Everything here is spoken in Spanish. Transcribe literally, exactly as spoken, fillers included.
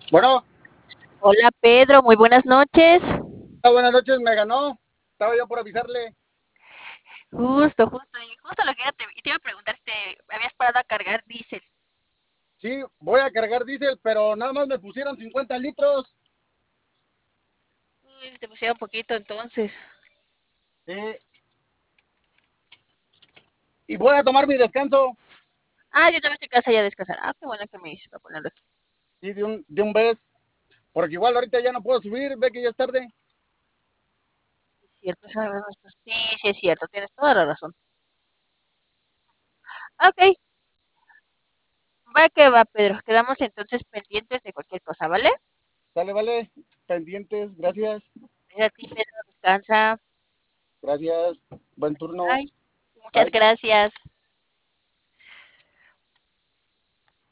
Bueno, Hola Pedro, muy buenas noches. buenas noches, me ganó. Estaba yo por avisarle. Justo, justo, y justo lo que era, te, y te iba a preguntar si te habías parado a cargar diésel. Sí, voy a cargar diésel, pero nada más me pusieron cincuenta litros. Uy, te pusieron poquito entonces. Eh, y voy a tomar mi descanso. Ah, yo también estoy en casa ya a descansar. Ah, qué bueno que me dices para ponerlo aquí. Sí, de un, de un vez. Porque igual ahorita ya no puedo subir, ve que ya es tarde. Es cierto, sabes nuestros. Sí, sí es cierto, tienes toda la razón. Ok, va que va, Pedro. Quedamos entonces pendientes de cualquier cosa, ¿vale? Sale, vale. Pendientes, gracias. Gracias a ti, Pedro. Descansa. Gracias. Buen turno. Bye. Muchas Bye. gracias.